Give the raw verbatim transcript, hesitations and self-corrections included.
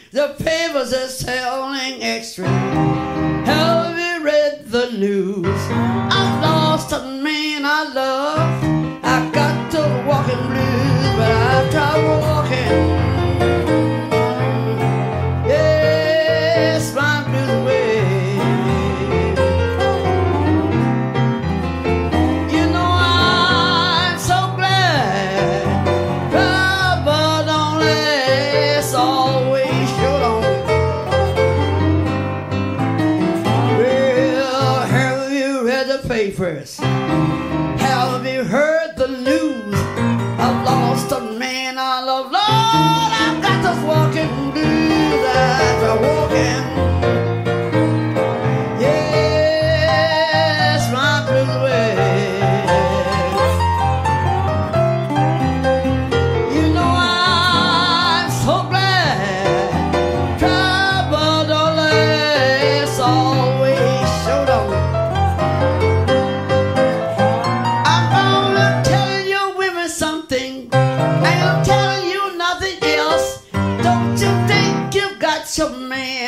The papers are selling extra. Have you read the news? I've lost a man I love. I got to the walking blues, but I've tried walking. Yes, my blues away. You know I'm so glad trouble don't last always sure don't. Well, have you read the papers? Have you heard the news? I've lost a man I love. Lord, I've got this walking blues after walking. Yes, my blues away. You know I'm so glad trouble don't last always sure don't. I'm gonna tell you women something. I ain't telling you nothing else. Don't you think you've got your man?